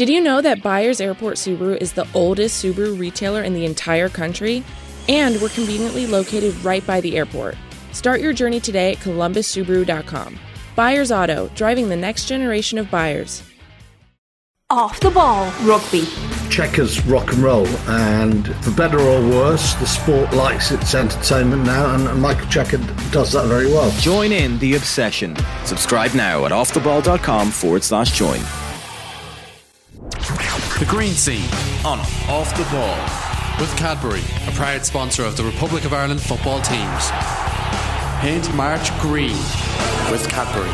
Did you know that Byers Airport Subaru is the oldest Subaru retailer in the entire country? And we're conveniently located right by the airport. Start your journey today at columbussubaru.com. Byers Auto, driving the next generation of buyers. Off the Ball Rugby. Checkers rock and roll, and for better or worse, the sport likes its entertainment now, and Michael Checker does that very well. Join in the obsession. Subscribe now at offtheball.com/join. The Green Scene on Off the Ball with Cadbury, a proud sponsor of the Republic of Ireland football teams. Paint March Green with Cadbury.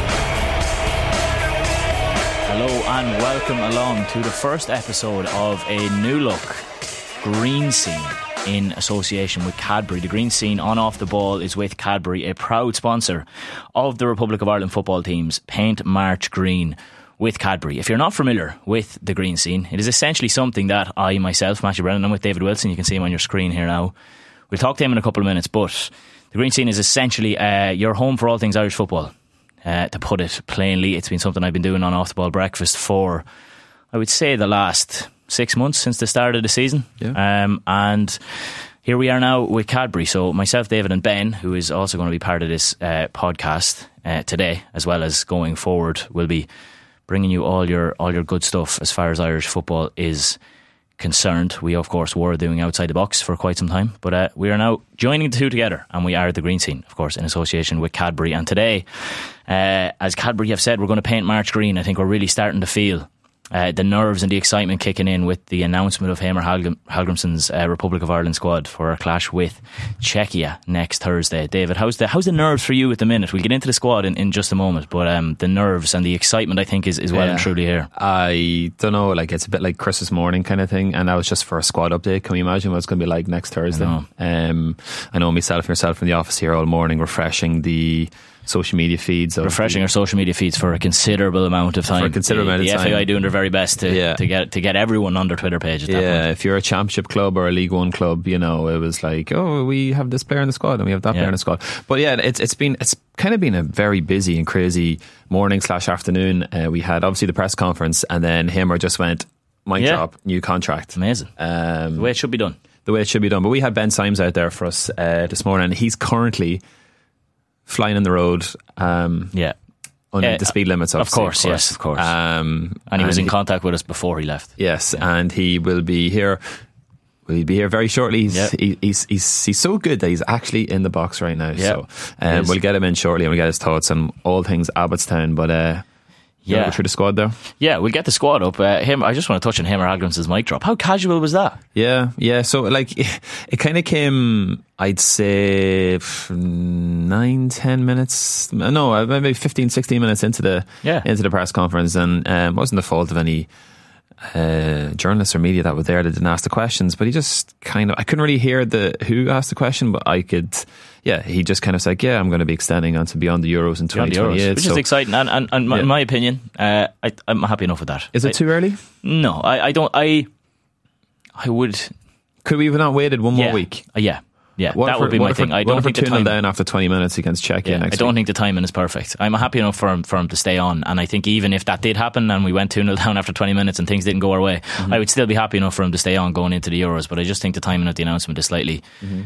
Hello and welcome along to the first episode of a new look Green Scene in association with Cadbury. The Green Scene on Off the Ball is with Cadbury, a proud sponsor of the Republic of Ireland football teams. Paint March Green with Cadbury. If you're not familiar with the Green Scene, it is essentially something that I myself, Matthew Brennan, I'm with David Wilson. You can see him on your screen here now. We'll talk to him in a couple of minutes, but the Green Scene is essentially your home for all things Irish football. To put it plainly, it's been something I've been doing on Off the Ball Breakfast for, I would say, the last 6 months since the start of the season. Yeah. And here we are now with Cadbury. So myself, David and Ben, who is also going to be part of this podcast today, as well as going forward, will be bringing you all your good stuff as far as Irish football is concerned. We of course were doing Outside the Box for quite some time, but we are now joining the two together, and we are the Green Scene, of course, in association with Cadbury. And today, as Cadbury have said, we're going to paint March green. I think we're really starting to feel the nerves and the excitement kicking in with the announcement of Heimir Hallgrímsson's Republic of Ireland squad for our clash with Czechia next Thursday. David, how's the nerves for you at the minute? We'll get into the squad in just a moment, but the nerves and the excitement, I think, is well and truly here. I don't know, like it's a bit like Christmas morning kind of thing, and that was just for a squad update. Can we imagine what it's going to be like next Thursday? I know myself and yourself in the office here all morning refreshing the social media feeds. Refreshing our social media feeds for a considerable amount of time. The FAI doing their very best to get everyone on their Twitter page at that point. If you're a championship club or a League One club, you know, it was like, oh, we have this player in the squad and we have that player in the squad. But yeah, it's kind of been a very busy and crazy morning/afternoon. We had obviously the press conference, and then Heimir just went, mic drop, new contract. Amazing. The way it should be done. But we had Ben Symes out there for us this morning. He's currently flying on the road under the speed limits, of course. And he was in contact with us before he left. Yes, and he will be here. He'll be here very shortly. He's so good that he's actually in the box right now. So we'll get him in shortly, and we'll get his thoughts on all things Abbottstown. But go through the squad there. Yeah, we'll get the squad up. I just want to touch on Heimir Hallgrímsson's mic drop. How casual was that? Yeah. So like it kind of came, I'd say 9-10 minutes. No, maybe 15-16 minutes into the press conference, and it wasn't the fault of any journalists or media that were there that didn't ask the questions, but he just kind of, I couldn't really hear who asked the question, but I could. He just kind of said, I'm going to be extending on to Beyond the Euros in 2028. Which is exciting, and in my opinion, I'm happy enough with that. Is it too early? No, I don't. I would. Could we have not waited one more week? That would be my thing. I don't think 2-0 down after 20 minutes against Czechia next week. I don't think the timing is perfect. I'm happy enough for him to stay on, and I think even if that did happen and we went 2-0 down after 20 minutes and things didn't go our way, I would still be happy enough for him to stay on going into the Euros. But I just think the timing of the announcement is slightly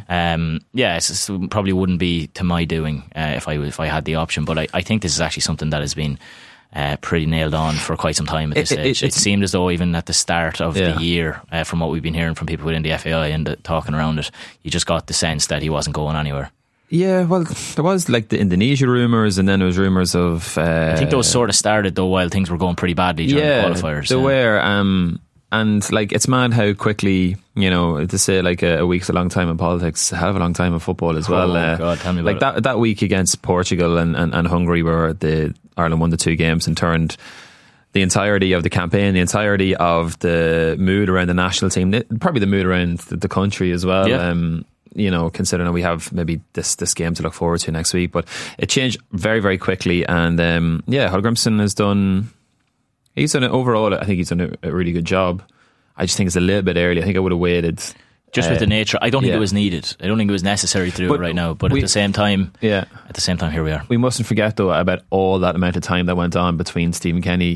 it probably wouldn't be to my doing if I had the option. But I think this is actually something that has been pretty nailed on for quite some time at this stage. It seemed as though even at the start of the year, from what we've been hearing from people within the FAI and talking around it, you just got the sense that he wasn't going anywhere. Yeah, well, there was like the Indonesia rumours, and then there was rumours of I think those sort of started though while things were going pretty badly during the qualifiers. They were, and like it's mad how quickly, you know, to say like a week's a long time in politics, a hell of a long time in football as well. Oh God, tell me about it. That week against Portugal and Hungary, where Ireland won the 2 games and turned the entirety of the campaign, the entirety of the mood around the national team, probably the mood around the country as well. You know, considering that we have maybe this game to look forward to next week, but it changed very, very quickly. And Hallgrímsson has done overall, I think he's done a really good job. I just think it's a little bit early. I think I would have waited. Just with the nature, I don't think it was needed. I don't think it was necessary to do it right now. But at the same time, here we are. We mustn't forget though about all that amount of time that went on between Stephen Kenny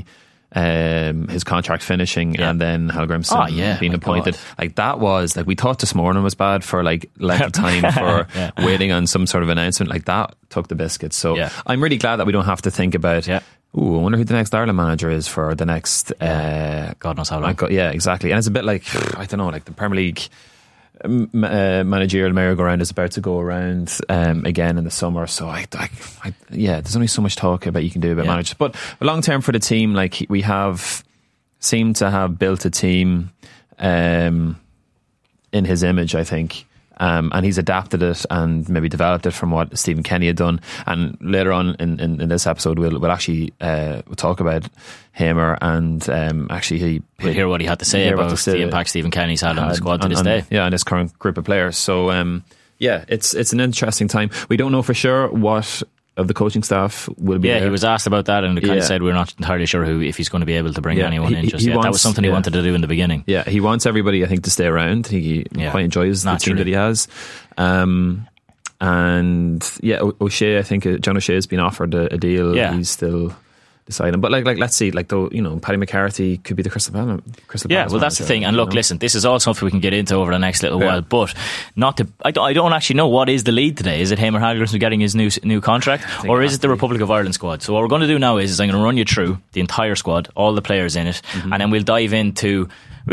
his contract finishing and then Hal Grimson being appointed. God. Like that was like, we thought this morning was bad for like length of time for waiting on some sort of announcement. Like that took the biscuits. So I'm really glad that we don't have to think about I wonder who the next Ireland manager is for the next God knows how long. Yeah, exactly. And it's a bit like, I don't know, like the Premier League managerial merry-go-round is about to go around again in the summer, so I there's only so much talk about you can do about managers, but long term for the team, like we have seemed to have built a team in his image, I think. And he's adapted it and maybe developed it from what Stephen Kenny had done. And later on in this episode, we'll actually we'll talk about Hamer and actually we'll hear what he had to say about the impact Stephen Kenny's had on the squad to this day. Yeah, and this current group of players. So it's an interesting time. We don't know for sure what of the coaching staff will be there. He was asked about that and kind of said we're not entirely sure if he's going to be able to bring anyone in just yet. That was something he wanted to do in the beginning. Yeah, he wants everybody, I think, to stay around. He quite enjoys the team that he has. O'Shea, I think John O'Shea has been offered a deal. He's still deciding, but like let's see, like though, Paddy McCarthy could be the Crystal Palace. Well, that's the thing. And look, listen, this is all something we can get into over the next little while, but I don't actually know what is the lead today. Is it Hamer Haglerson getting his new contract, or is it the Republic of Ireland squad? So what we're going to do now is I'm going to run you through the entire squad, all the players in it, and then we'll dive into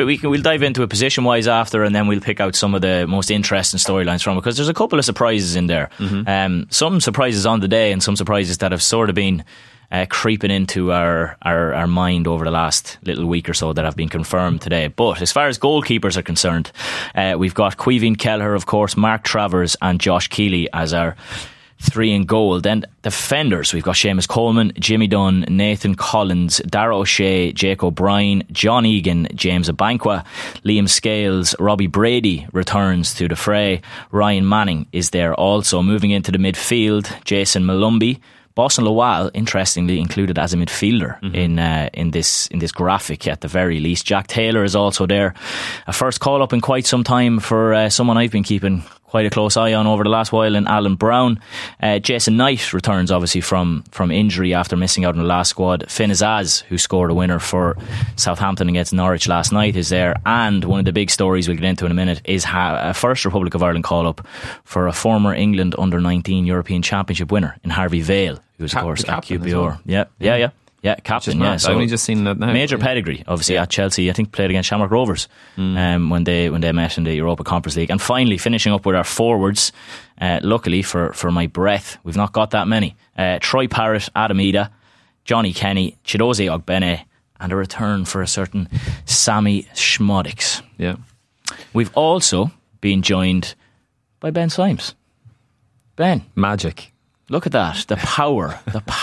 it position wise after, and then we'll pick out some of the most interesting storylines from it, because there's a couple of surprises in there. Some surprises on the day and some surprises that have sort of been creeping into our mind over the last little week or so that have been confirmed today. But as far as goalkeepers are concerned, we've got Caoimhín Kelleher, of course, Mark Travers and Josh Keeley as our 3 in goal. Then defenders, we've got Seamus Coleman, Jimmy Dunn, Nathan Collins, Dara O'Shea, Jake O'Brien, John Egan, James Abankwah, Liam Scales, Robbie Brady returns to the fray. Ryan Manning is there also. Moving into the midfield, Jason Malumbi, Boston Lawal, interestingly, included as a midfielder in this graphic at the very least. Jack Taylor is also there. A first call up in quite some time for someone I've been keeping quite a close eye on over the last while, in Alan Brown. Jason Knight returns obviously from injury after missing out in the last squad. Finn Azaz, who scored a winner for Southampton against Norwich last night, is there. And one of the big stories we'll get into in a minute is a first Republic of Ireland call up for a former England under-19 European Championship winner in Harvey Vale, who was of course at QPR. Yeah, captain. Yeah, so I've only just seen that now. Major pedigree, obviously, at Chelsea. I think played against Shamrock Rovers when they met in the Europa Conference League. And finally, finishing up with our forwards. Luckily for my breath, we've not got that many. Troy Parrott, Adam Ida, Johnny Kenny, Chidozie Ogbene, and a return for a certain Sammy Schmodix. Yeah, we've also been joined by Ben Symes. Ben, magic. Look at that, the power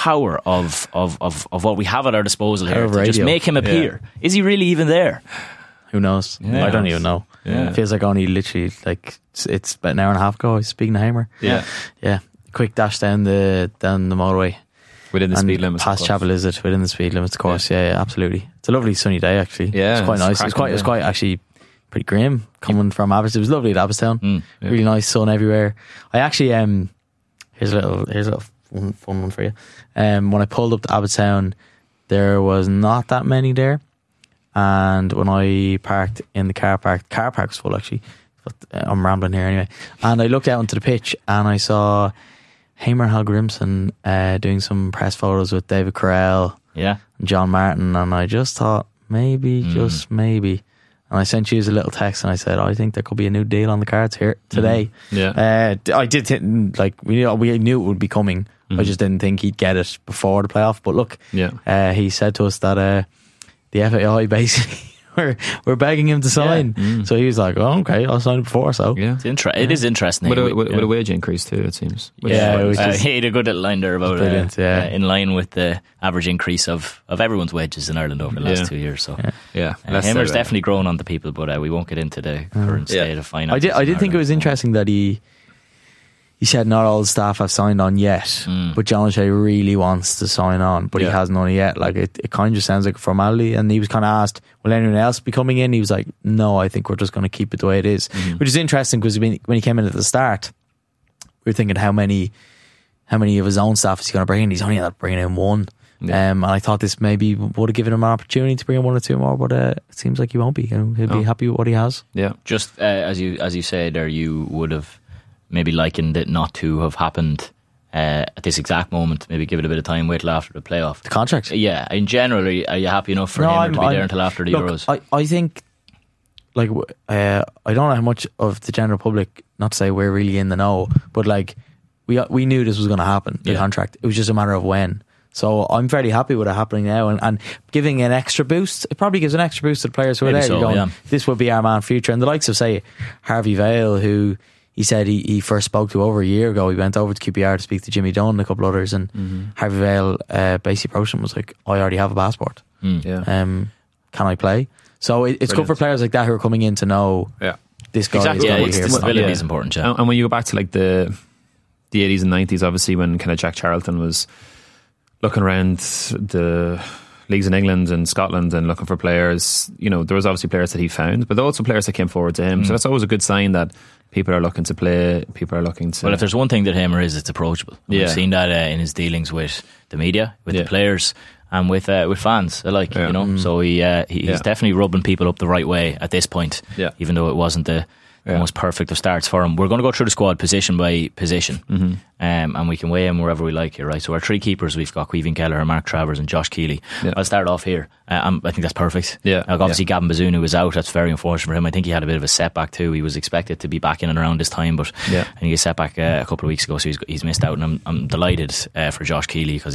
of what we have at our disposal here to just make him appear. Yeah. Is he really even there? Who knows? Yeah. I don't even know. Yeah. It feels like only literally it's about an hour and a half ago I was speaking to Hamer. Yeah. Quick dash down the motorway. Within the speed limits. Past Chapel Izzet, within the speed limits, of course. Yeah, absolutely. It's a lovely sunny day actually. Yeah. It's quite nice. It's quite actually pretty grim coming from Abbottstown. It was lovely at Abbottstown. Really nice sun everywhere. I actually Here's a little fun one for you. When I pulled up to Abbottstown, there was not that many there, and when I parked in the car park was full actually. But I'm rambling here anyway. And I looked out onto the pitch and I saw Hamer Haglerson doing some press photos with David Carell, and John Martin, and I just thought just maybe. And I sent you a little text and I said, I think there could be a new deal on the cards here today. I did think, we knew it would be coming. I just didn't think he'd get it before the playoff. But look, he said to us that the FAI basically we're begging him to sign. So he was like, oh, okay, I'll sign it before. So it is interesting. With a wage increase too, it seems. He had a good little line there about in line with the average increase of everyone's wages in Ireland over the last 2 years. So Hamer's definitely grown on the people, but we won't get into the current state of finance. I did think it was interesting that he said not all the staff have signed on yet, but John O'Shea really wants to sign on, but he hasn't on yet. Like it kind of just sounds like a formality. And he was kind of asked, will anyone else be coming in? He was like, no, I think we're just going to keep it the way it is, which is interesting because when he came in at the start, we were thinking how many of his own staff is he going to bring in? He's only not bringing in one. And I thought this maybe would have given him an opportunity to bring in one or two more, but it seems like he won't be. He'll be happy with what he has. Yeah. Just as you say there, you would have maybe likened it not to have happened at this exact moment. Maybe give it a bit of time, wait till after the playoff. The contract. Yeah. In general, are you happy enough for him to be there until after the Euros? I think, like, I don't know how much of the general public, not to say we're really in the know, but like we knew this was going to happen, the contract. It was just a matter of when. So I'm very happy with it happening now, and giving an extra boost. It probably gives an extra boost to the players who are there. So, You're going, this will be our man future. And the likes of, say, Harvey Vale, who he said he first spoke to over a year ago. He went over to QPR to speak to Jimmy Dunn and a couple others, and Harvey Vale basically approached him and was like, I already have a passport. Can I play? So it's good for players like that who are coming in to know this guy is going to be here. Stability is important. Yeah. And when you go back to like the 80s and 90s, obviously when kind of Jack Charlton was looking around the leagues in England and Scotland and looking for players, you know, there was obviously players that he found, but there were also players that came forward to him. So that's always a good sign that people are looking to play, people are looking to... Well, if there's one thing that Hamer is, it's approachable. We've seen that in his dealings with the media, with the players, and with fans alike, you know. So he's definitely rubbing people up the right way at this point, even though it wasn't the most perfect of starts for him. We're going to go through the squad position by position, and we can weigh him wherever we like here, right? So our three keepers, we've got Caoimhín Kelleher, Mark Travers and Josh Keeley. I'll start off here. I think that's perfect. Obviously Gavin Bazunu was out. That's very unfortunate for him. I think he had a bit of a setback too. He was expected to be back in and around this time, but I think he got setback a couple of weeks ago, so he's missed out. And I'm delighted for Josh Keeley, because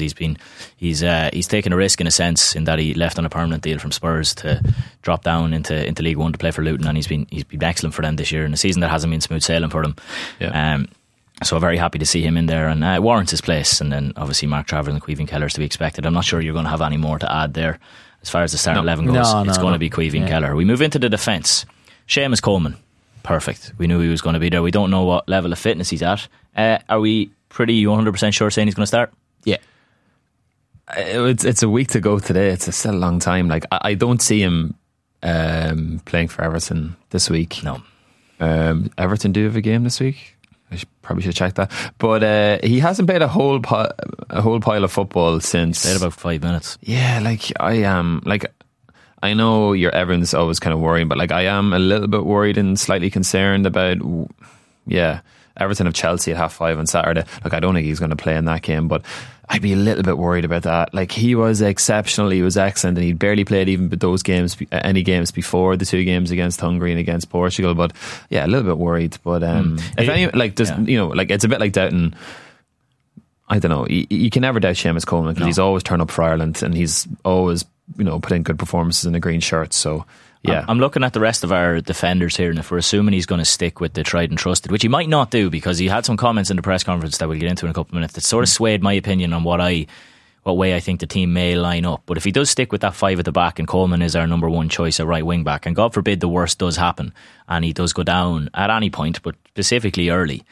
he's taken a risk in a sense, in that he left on a permanent deal from Spurs to drop down into League One to play for Luton, and he's been excellent for them this year in a season that hasn't been smooth sailing for them. So very happy to see him in there, and warrants his place. And then obviously Mark Travers and Caoimhín Kelleher is to be expected. I'm not sure you're going to have any more to add there as far as the starting 11 goes. It's going to be Caoimhín Kelleher. We move into the defence. Seamus Coleman, perfect. We knew he was going to be there. We don't know what level of fitness he's at. Are we pretty 100% sure saying he's going to start? Yeah. It's a week to go today. It's still a long time. Like I don't see him playing for Everton this week. No. Everton do have a game this week. I probably should check that. But he hasn't played a whole pile of football since. Played about 5 minutes. Yeah, like I am. Like I know everyone's always kind of worrying, but like I am a little bit worried and slightly concerned about. Yeah, Everton have Chelsea at 5:30 on Saturday. Look, I don't think he's going to play in that game, but I'd be a little bit worried about that. Like he was exceptional, he was excellent, and he barely played even those games, any games before the two games against Hungary and against Portugal. But yeah, a little bit worried. But if any, like, does you know, like it's a bit like doubting. I don't know. You can never doubt Seamus Coleman, because he's always turned up for Ireland, and he's always, you know, put in good performances in a green shirt. So. Yeah. I'm looking at the rest of our defenders here, and if we're assuming he's going to stick with the tried and trusted, which he might not do, because he had some comments in the press conference that we'll get into in a couple of minutes that sort of swayed my opinion on what way I think the team may line up. But if he does stick with that five at the back, and Coleman is our number one choice at right wing back, and God forbid the worst does happen and he does go down at any point, but specifically early,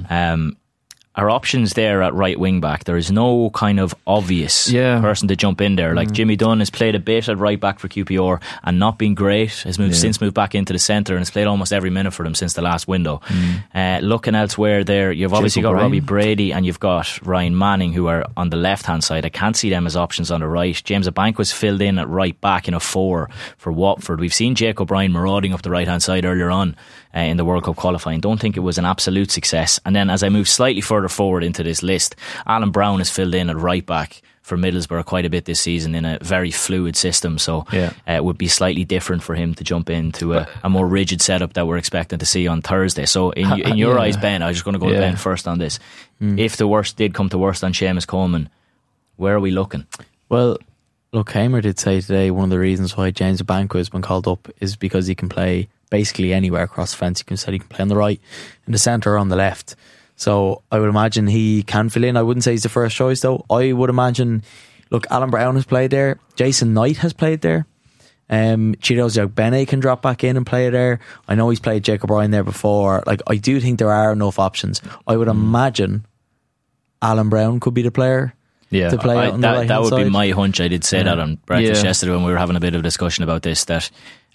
our options there at right wing back, there is no kind of obvious person to jump in there. Like Jimmy Dunn has played a bit at right back for QPR and not been great. Has since moved back into the centre and has played almost every minute for them since the last window. Looking elsewhere there, you've obviously got Robbie Brady and you've got Ryan Manning, who are on the left hand side. I can't see them as options on the right. James Abank was filled in at right back in a 4 for Watford. We've seen Jake O'Brien marauding up the right hand side earlier on in the World Cup qualifying. Don't think it was an absolute success. And then as I move slightly further forward into this list, Alan Brown is filled in at right back for Middlesbrough quite a bit this season in a very fluid system, so it would be slightly different for him to jump into a more rigid setup that we're expecting to see on Thursday. So in your eyes, Ben, I'm just going to go to Ben first on this. If the worst did come to worst on Seamus Coleman, where are we looking? Well, look, Hamer did say today one of the reasons why James Abanko has been called up is because he can play basically anywhere across the fence. He can play on the right, in the centre or on the left. So I would imagine he can fill in. I wouldn't say he's the first choice though. I would imagine, look, Alan Brown has played there, Jason Knight has played there, Chido's Bene can drop back in and play there. I know he's played Jake O'Brien there before. Like, I do think there are enough options. I would imagine Alan Brown could be the player to play on the right-hand that would side. Be my hunch. I did say that on breakfast yesterday when we were having a bit of a discussion about this, that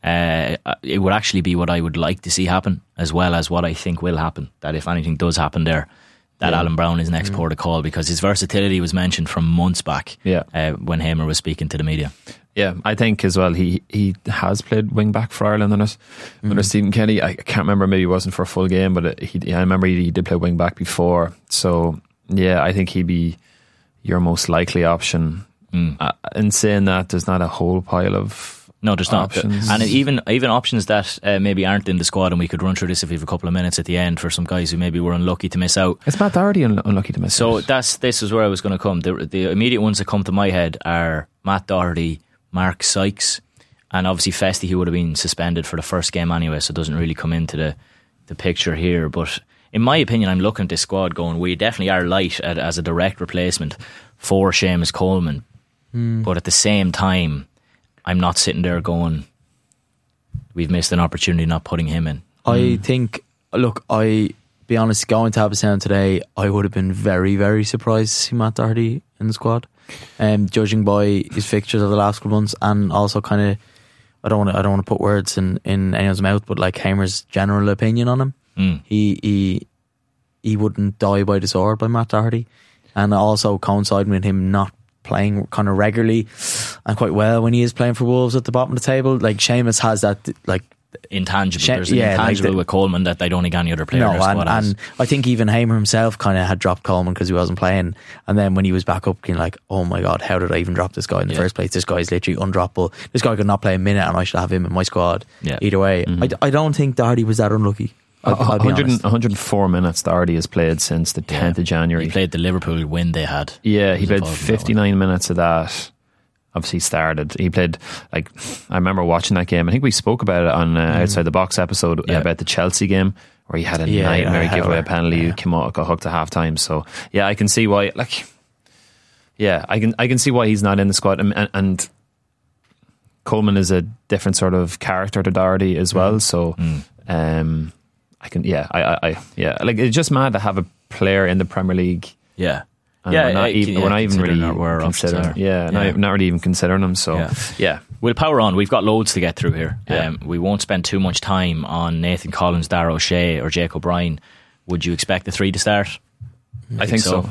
it would actually be what I would like to see happen, as well as what I think will happen. That if anything does happen there, that Alan Brown is next port of call, because his versatility was mentioned from months back when Hamer was speaking to the media. Yeah, I think as well he has played wing back for Ireland under Stephen Kenny. I can't remember, maybe it wasn't for a full game, but I remember he did play wing back before. So yeah, I think he'd be your most likely option. In saying that, there's not a whole pile of there's options. Not, and even options that maybe aren't in the squad, and we could run through this if we have a couple of minutes at the end for some guys who maybe were unlucky to miss out. It's Matt Doherty unlucky to miss out. So this is where I was going to come. The immediate ones that come to my head are Matt Doherty, Mark Sykes, and obviously Festy, who would have been suspended for the first game anyway, so it doesn't really come into the picture here. But in my opinion, I'm looking at this squad going, we definitely are light as a direct replacement for Seamus Coleman. But at the same time, I'm not sitting there going, we've missed an opportunity not putting him in. I think, look, be honest, going to Abbottstown today, I would have been very, very surprised to see Matt Doherty in the squad. Judging by his fixtures of the last couple of months, and also kind of, I don't want to put words in anyone's mouth, but like Hamer's general opinion on him, he wouldn't die by the sword by Matt Doherty, and also coinciding with him not playing kind of regularly and quite well when he is playing for Wolves at the bottom of the table. Like Seamus has that like intangible. There's an intangible with Coleman that I don't think any other player in our squad has. And I think even Hamer himself kind of had dropped Coleman because he wasn't playing, and then when he was back up, kind of like, oh my god, how did I even drop this guy in the first place? This guy is literally undroppable. This guy could not play a minute and I should have him in my squad. Either way, I don't think Doherty was that unlucky. 104 minutes Doherty has played since the 10th of January. He played the Liverpool win they had. Yeah, he played 59 minutes of that. Obviously started. He played, like, I remember watching that game. I think we spoke about it on Outside the Box episode about the Chelsea game, where he had a nightmare giveaway penalty. He came out, got hooked at half time. So yeah, I can see why. Like, yeah, I can see why he's not in the squad. And Coleman is a different sort of character to Doherty as well. So I can, like, it's just mad to have a player in the Premier League. Yeah. We're not even really considering. Not really even considering them. So we'll power on. We've got loads to get through here. We won't spend too much time on Nathan Collins, Darragh O'Shea, or Jake O'Brien. Would you expect the three to start? I think so.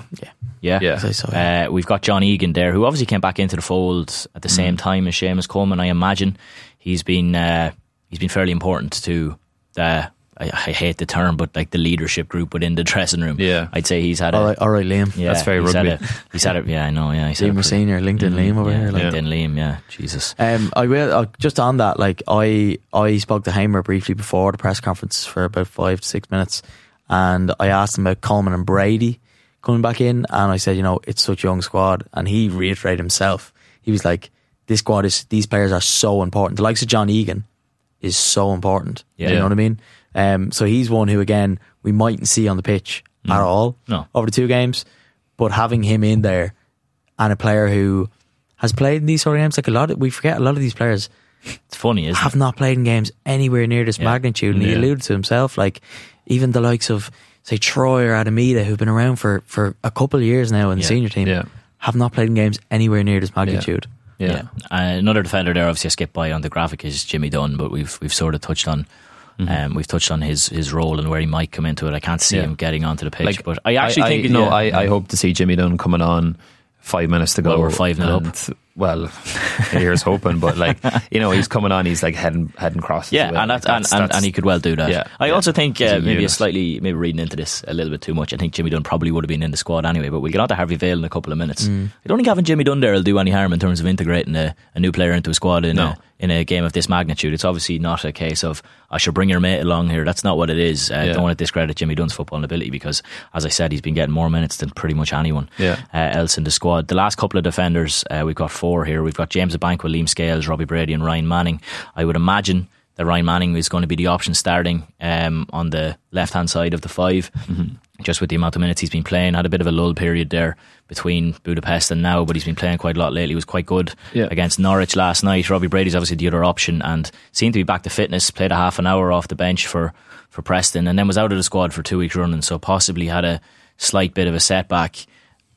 Yeah. We've got John Egan there, who obviously came back into the fold at the same time as Seamus Coleman. I imagine he's been fairly important to the. I hate the term, but like the leadership group within the dressing room. Yeah, I'd say he's had all right, Liam. Yeah, that's very rugby. He's had it. Yeah, I know. Yeah, Liam Senior, LinkedIn Liam over here. LinkedIn Liam. Yeah, Jesus. I will just on that. Like I spoke to Hamer briefly before the press conference for about 5 to 6 minutes, and I asked him about Coleman and Brady coming back in, and I said, it's such a young squad, and he reiterated himself. He was like, these players are so important. The likes of John Egan is so important. Yeah. You know what I mean? So he's one who, again, we mightn't see on the pitch at all over the 2 games, but having him in there, and a player who has played in these sort of games, like we forget a lot of these players. It's funny, isn't it? Have not played in games anywhere near this magnitude, and he alluded to himself, like even the likes of, say, Troy or Adamida, who've been around for a couple of years now in the senior team, have not played in games anywhere near this magnitude. Another defender there, obviously I skipped by on the graphic, is Jimmy Dunn, but we've sort of touched on we've touched on his role and where he might come into it. I can't see him getting onto the pitch, but I actually think I hope to see Jimmy Dunn coming on 5 minutes to go. Well, we're 5-0 up. Well, here's hoping, but like, he's coming on, he's like heading crosses. Yeah, and he could well do that. Yeah, I also think maybe reading into this a little bit too much, I think Jimmy Dunn probably would have been in the squad anyway, but we'll get on to Harvey Vale in a couple of minutes. I don't think having Jimmy Dunn there will do any harm in terms of integrating a new player into a squad in a game of this magnitude. It's obviously not a case of I should bring your mate along here. That's not what it is. Don't want to discredit Jimmy Dunn's footballing ability, because as I said, he's been getting more minutes than pretty much anyone else in the squad. The last couple of defenders, we've got 4 here. We've got James Abankwah, Liam Scales, Robbie Brady and Ryan Manning. I would imagine that Ryan Manning is going to be the option starting on the left hand side of the 5, just with the amount of minutes he's been playing. Had a bit of a lull period there between Budapest and now, but he's been playing quite a lot lately. He was quite good against Norwich last night. Robbie Brady's obviously the other option and seemed to be back to fitness. Played a half an hour off the bench for Preston, and then was out of the squad for 2 weeks running, so possibly had a slight bit of a setback,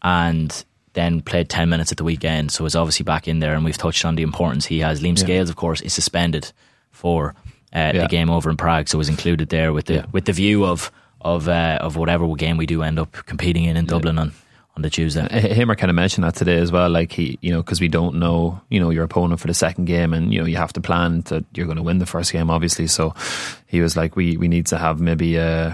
and then played 10 minutes at the weekend, so is obviously back in there, and we've touched on the importance he has. Liam Scales, of course, is suspended for the game over in Prague, so was included there with the view of of whatever game we do end up competing in Dublin on the Tuesday. Hamer kind of mentioned that today as well, like he, because we don't know, your opponent for the second game, and you have to plan that you're going to win the first game, obviously. So he was like, we need to have maybe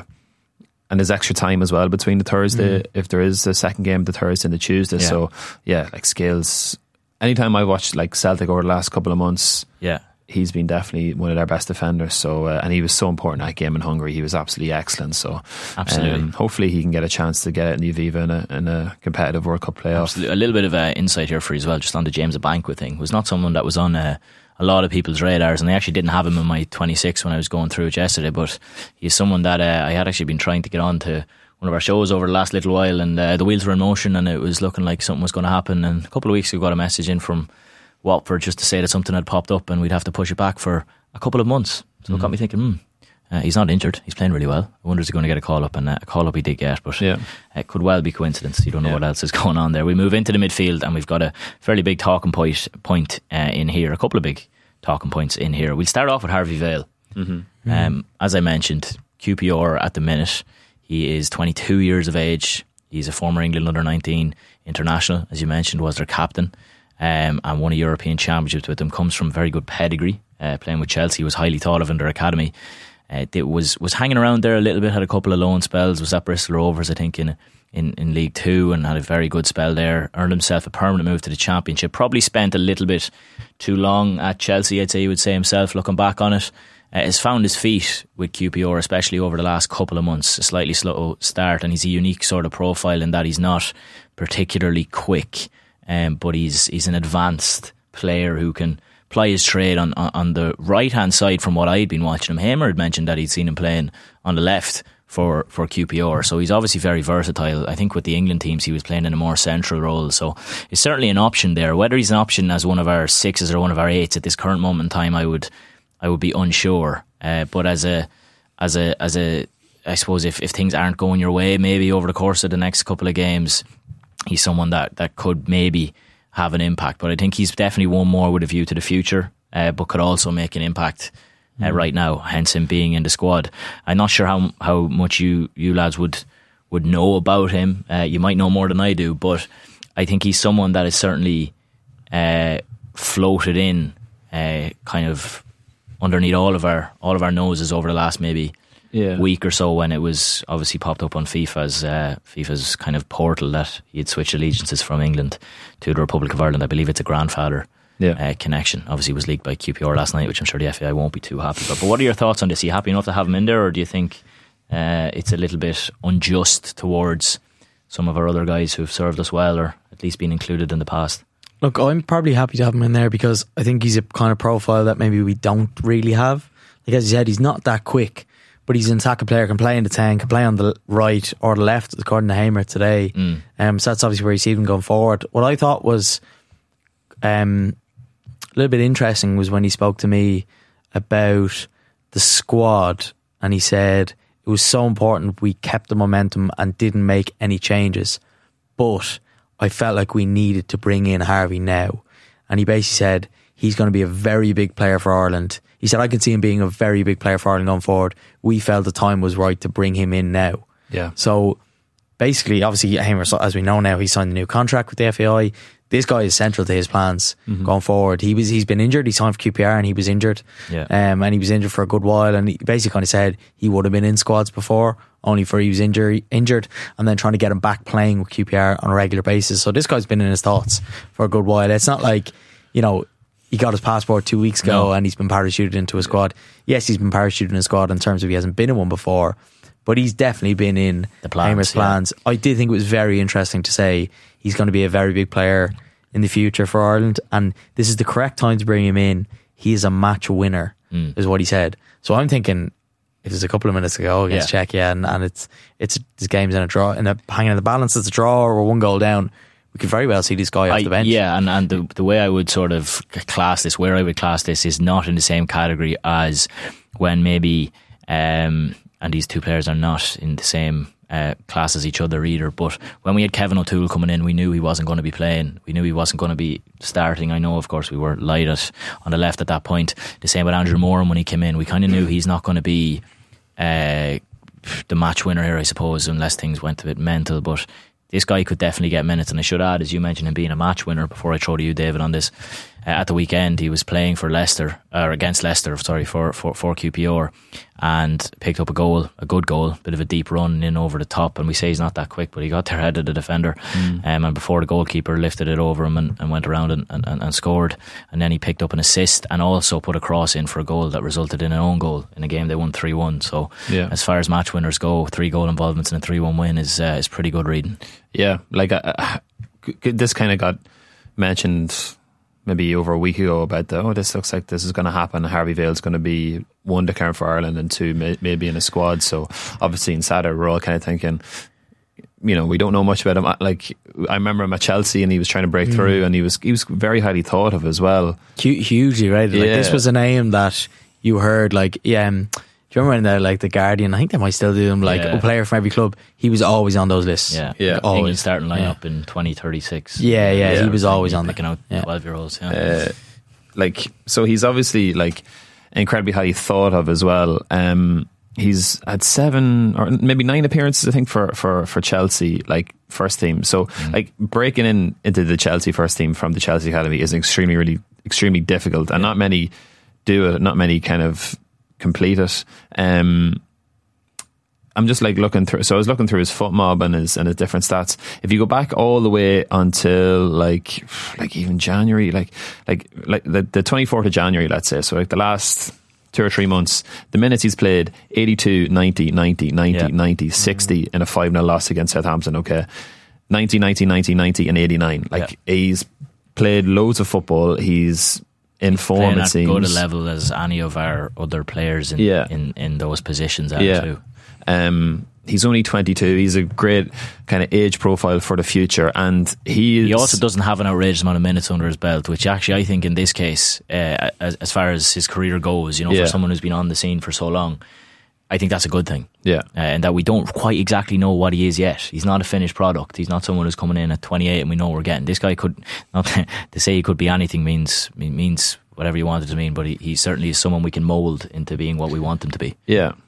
and there's extra time as well between the Thursday if there is a second game, the Thursday and the Tuesday. Yeah. So like Scales, anytime I've watched like Celtic over the last couple of months, he's been definitely one of their best defenders. So and he was so important in that game in Hungary. He was absolutely excellent. So absolutely, hopefully he can get a chance to get it in the Aviva in a competitive World Cup playoff. Absolutely. A little bit of insight here for you as well, just on the James Abankwah thing. Was not someone that was on a lot of people's radars, and I actually didn't have him in my 26 when I was going through it yesterday, but he's someone that I had actually been trying to get on to one of our shows over the last little while, and the wheels were in motion and it was looking like something was going to happen. And a couple of weeks ago got a message in from Watford just to say that something had popped up and we'd have to push it back for a couple of months. So it got me thinking, he's not injured, he's playing really well. I wonder if he's going to get a call up, and a call up he did get, but it could well be coincidence. You don't know what else is going on there. We move into the midfield and we've got a fairly big talking point in here, a couple of big talking points in here. We'll start off with Harvey Vale. As I mentioned, QPR at the minute, he is 22 years of age. He's a former England under-19 international, as you mentioned, was their captain, and won a European Championship with them. Comes from very good pedigree, playing with Chelsea, was highly thought of in their academy. It was hanging around there a little bit, had a couple of loan spells, was at Bristol Rovers I think in League 2, and had a very good spell there. Earned himself a permanent move to the Championship. Probably spent a little bit too long at Chelsea, I'd say he would say himself, looking back on it. Has found his feet with QPR, especially over the last couple of months. A slightly slow start, and he's a unique sort of profile in that he's not particularly quick, but he's an advanced player who can ply his trade on the right hand side. From what I'd been watching him, Hamer had mentioned that he'd seen him playing on the left for QPR, so he's obviously very versatile. I think with the England teams he was playing in a more central role, so it's certainly an option there. Whether he's an option as one of our 6s or one of our 8s at this current moment in time, I would be unsure. But as a I suppose if things aren't going your way, maybe over the course of the next couple of games, he's someone that could maybe have an impact. But I think he's definitely one more with a view to the future, but could also make an impact right now, hence him being in the squad. I'm not sure how much you lads would know about him. You might know more than I do, but I think he's someone that is certainly floated in kind of underneath all of our noses over the last maybe week or so, when it was obviously popped up on FIFA's kind of portal that he had switched allegiances from England to the Republic of Ireland. I believe it's a grandfather connection. Obviously was leaked by QPR last night, which I'm sure the FAI won't be too happy about. But what are your thoughts on this? Are you happy enough to have him in there, or do you think it's a little bit unjust towards some of our other guys who've served us well, or at least been included in the past? Look, I'm probably happy to have him in there because I think he's a kind of profile that maybe we don't really have. Like as you said, he's not that quick, but he's an attacking player, can play in the 10, can play on the right or the left, according to Hamer today. So that's obviously where you see him going forward. What I thought was a little bit interesting was when he spoke to me about the squad, and he said it was so important we kept the momentum and didn't make any changes, but I felt like we needed to bring in Harvey now. And he basically said he's going to be a very big player for Ireland. He said I can see him being a very big player for Ireland going forward. We felt the time was right to bring him in now. Yeah. So basically, obviously, Hamer, as we know now, he signed a new contract with the FAI. This guy is central to his plans going forward. He's been injured. He signed for QPR and he was injured. And he was injured for a good while. And he basically kind of said he would have been in squads before, only for he was injured, and then trying to get him back playing with QPR on a regular basis. So this guy's been in his thoughts for a good while. It's not like, he got his passport 2 weeks ago and he's been parachuted into a squad. Yes, he's been parachuted in a squad in terms of he hasn't been in one before, but he's definitely been in Hamer's plans. I did think it was very interesting to say he's going to be a very big player in the future for Ireland, and this is the correct time to bring him in. He is a match winner, is what he said. So I'm thinking, if there's a couple of minutes to go against Czechia, and it's this game's in a draw, hanging in the balance, it's a draw or 1 goal down, we could very well see this guy off the bench. Yeah, and the way I would sort of class this, where I would class this, is not in the same category as when maybe, and these two players are not in the same class as each other either, but when we had Kevin O'Toole coming in, we knew he wasn't going to be playing. We knew he wasn't going to be starting. I know, of course, we were light on the left at that point. The same with Andrew Moran when he came in. We kind of knew he's not going to be the match winner here, I suppose, unless things went a bit mental. But this guy could definitely get minutes, and I should add, as you mentioned, him being a match winner, before I throw to you, David, on this, at the weekend he was playing for Leicester, or against Leicester, sorry, for QPR, and picked up a good goal, bit of a deep run in over the top, and we say he's not that quick, but he got there ahead of the defender, and before the goalkeeper lifted it over him and went around and scored, and then he picked up an assist and also put a cross in for a goal that resulted in an own goal in a game they won 3-1. So as far as match winners go, 3 goal involvements in a 3-1 win is pretty good reading. Yeah, like this kind of got mentioned maybe over a week ago about this looks like this is going to happen. Harvey Vale's going to be 1 declaring for Ireland and 2 maybe in a squad. So obviously in Saturday we're all kind of thinking, we don't know much about him. Like, I remember him at Chelsea and he was trying to break through, and he was very highly thought of as well. Hugely rated. Like, this was a name that you heard, like, do you remember when the Guardian, I think they might still do them, a player from every club, he was always on those lists. Always. England starting lineup in 2036. He was always on picking out 12-year-olds. So he's obviously incredibly highly thought of as well. He's had 7 or maybe 9 appearances, I think, for Chelsea, first team. So breaking into the Chelsea first team from the Chelsea academy is extremely difficult, and not many do it. Not many kind of complete it. I'm just looking through. So I was looking through his foot mob and his different stats. If you go back all the way until even January, the 24th of January, let's say, so the last 2 or 3 months, the minutes he's played: 82, 90, 90, 90, 90, 60 in a 5-0 loss against Southampton. Okay, 90, 90, 90, 90, and 89. He's played loads of football. He's in form, it seems. Playing at good a level as any of our other players in those positions too. He's only 22. He's a great kind of age profile for the future, and he also doesn't have an outrageous amount of minutes under his belt, which actually I think in this case, as far as his career goes, for someone who's been on the scene for so long, I think that's a good thing. And that we don't quite exactly know what he is yet. He's not a finished product. He's not someone who's coming in at 28 and we know we're getting. This guy could, not to say he could be anything means whatever you want it to mean, but he certainly is someone we can mould into being what we want him to be.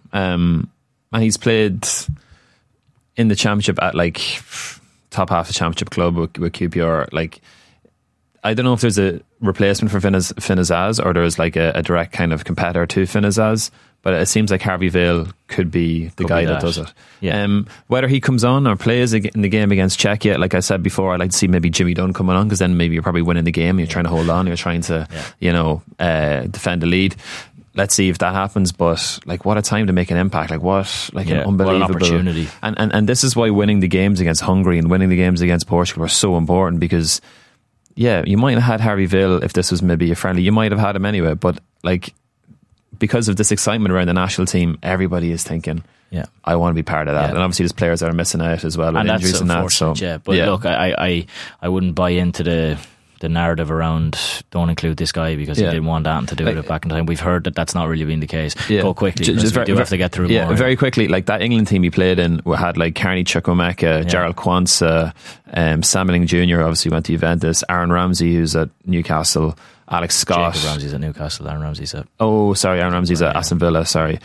And he's played in the Championship at top half of the Championship club with QPR. I don't know if there's a replacement for Finn Azaz, or there's a direct kind of competitor to Finn Azaz, but it seems like Harvey Vale could be the guy that does it. Whether he comes on or plays in the game against Czechia, like I said before, I'd like to see maybe Jimmy Dunn coming on, because then maybe you're probably winning the game, you're trying to hold on, you're trying to defend the lead. Let's see if that happens. But what a time to make an impact! An unbelievable, what an opportunity. And this is why winning the games against Hungary and winning the games against Portugal were so important, because you might have had Harvey Vale if this was maybe a friendly. You might have had him anyway, but because of this excitement around the national team, everybody is thinking, I want to be part of that. And obviously there's players that are missing out as well, with injuries and that. So look, I wouldn't buy into the narrative around don't include this guy because he didn't want that to do it back in time. We've heard that that's not really been the case. Go quickly, because we do have to get through more. Very quickly, that England team he played in had Carney Chukwuemeka, Gerald Kwanzaa, Sam Milling Jr. obviously went to Juventus, Aaron Ramsey, who's at Newcastle, Alex Scott. Jacob Ramsey's at Newcastle, Aaron Ramsey's at... Aaron Ramsey's at Aston Villa, sorry.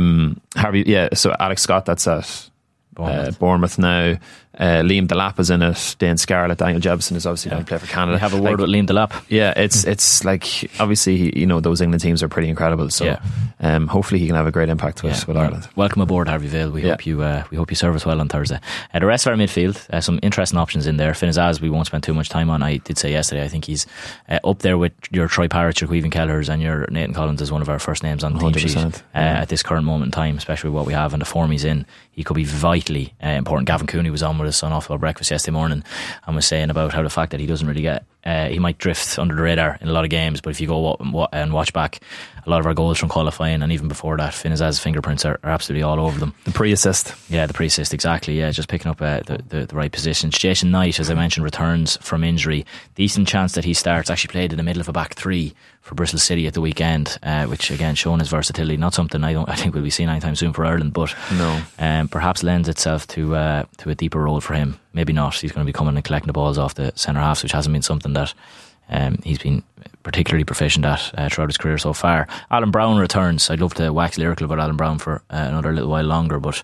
So Alex Scott, that's at Bournemouth now. Liam Delap is in it. Dane Scarlett, Daniel Jebson is obviously going to play for Canada. We have a word with Liam Delap. It's obviously those England teams are pretty incredible. So hopefully he can have a great impact with Ireland. Welcome aboard, Harvey Vale. We hope you serve us well on Thursday. The rest of our midfield, some interesting options in there. Finn Azaz, we won't spend too much time on. I did say yesterday, I think he's up there with your Troy Parrott, your Caoimhín Kellers, and your Nathan Collins as one of our first names on the team sheet at this current moment in time, especially with what we have and the form he's in. He could be vitally important. Gavin Cooney was on with us on Off Ball Breakfast yesterday morning and was saying about how the fact that he doesn't really get he might drift under the radar in a lot of games, but if you go and watch back a lot of our goals from qualifying and even before that, Finn Azaz's fingerprints are absolutely all over them. The pre-assist, exactly. Just picking up the right positions. Jason Knight, as I mentioned, returns from injury. Decent chance that he starts. Actually played in the middle of a back three for Bristol City at the weekend, which again showing his versatility. Not something I think we'll be seeing anytime soon for Ireland, but perhaps lends itself to a deeper role for him. Maybe not. He's going to be coming and collecting the balls off the centre halves, which hasn't been something that he's been particularly proficient at throughout his career so far. Alan Brown returns. I'd love to wax lyrical about Alan Brown for another little while longer, but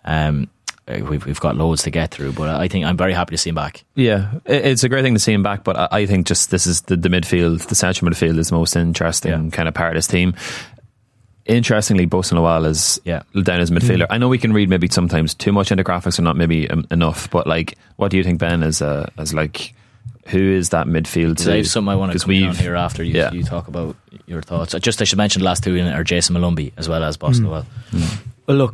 we've got loads to get through. But I think I'm very happy to see him back. Yeah, it's a great thing to see him back, but I think just this is the midfield, the central midfield is the most interesting kind of part of this team. Interestingly, Bosun Lawal is down as midfielder. I know we can read maybe sometimes too much into graphics or not maybe enough, but like, what do you think, Ben, as like, who is that midfield? I have something I want to come on here after you talk about your thoughts. I should mention the last two are Jason Malumbi as well as Bosun Lawal. Well, look,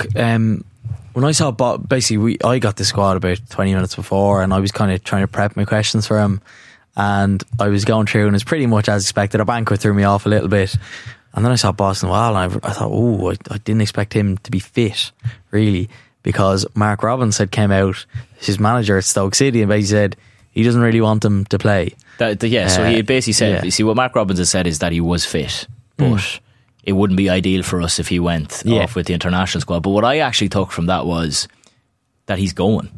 when I saw basically I got the squad about 20 minutes before, and I was kind of trying to prep my questions for him, and I was going through, and it's pretty much as expected. A banquet threw me off a little bit. And then I saw Bosun Lawal, and I thought, I didn't expect him to be fit, really, because Mark Robins had came out, his manager at Stoke City, and basically said he doesn't really want him to play. So he basically said, you see, what Mark Robins has said is that he was fit, but it wouldn't be ideal for us if he went off with the international squad. But what I actually took from that was that he's going.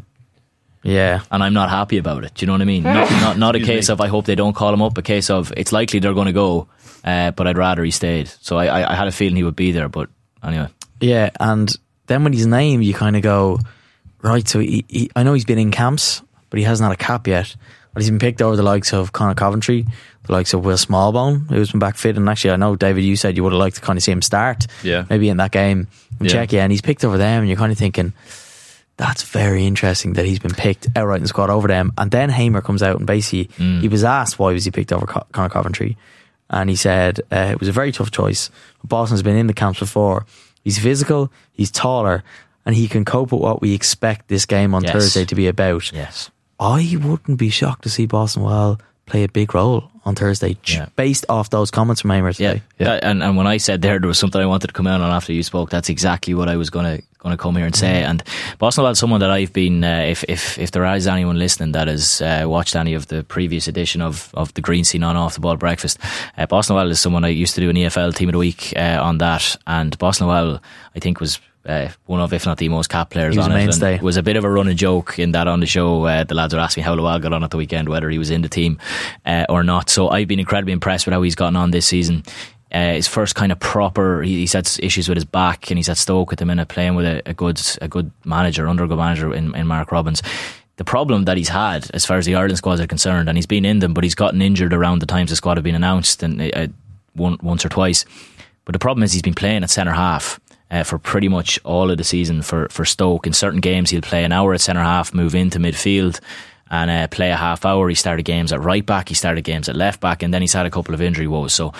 Yeah. And I'm not happy about it. Do you know what I mean? Not a case of I hope they don't call him up, a case of it's likely they're going to go, but I'd rather he stayed. So I had a feeling he would be there, but anyway. Yeah, and then when he's named, you kind of go, right, so he I know he's been in camps, but he hasn't had a cap yet. But he's been picked over the likes of Conor Coventry, the likes of Will Smallbone, who's been back fit. And actually, I know, David, you said you would have liked to kind of see him start, maybe in that game in Czechia, and he's picked over them, and you're kind of thinking, that's very interesting that he's been picked outright in the squad over them. And then Hamer comes out and basically he was asked why was he picked over Conor Coventry, and he said it was a very tough choice. Boston's been in the camps before. He's physical, he's taller, and he can cope with what we expect this game on Thursday to be about. Yes, I wouldn't be shocked to see Bosun Lawal play a big role on Thursday, based off those comments from Hamer today. And when I said there was something I wanted to come out on after you spoke, that's exactly what I was going to come here and say. And Bosun Lawal is someone that I've been, if there is anyone listening that has watched any of the previous edition of the Green Scene on Off the Ball Breakfast, Bosun Lawal is someone I used to do an EFL Team of the Week on that, and Bosun Lawal I think was one of, if not the most capped players on it. It was a bit of a running joke in that on the show. The lads were asking how Lawal got on at the weekend, whether he was in the team or not. So I've been incredibly impressed with how he's gotten on this season. His first kind of proper, he's had issues with his back, and he's at Stoke at the minute playing with a good manager, under a good manager in Mark Robins. The problem that he's had as far as the Ireland squads are concerned, and he's been in them, but he's gotten injured around the times the squad have been announced, and once or twice. But the problem is he's been playing at centre half for pretty much all of the season for Stoke. In certain games he'll play an hour at centre half, move into midfield and play a half hour. He started games at right back, he started games at left back, and then he's had a couple of injury woes. So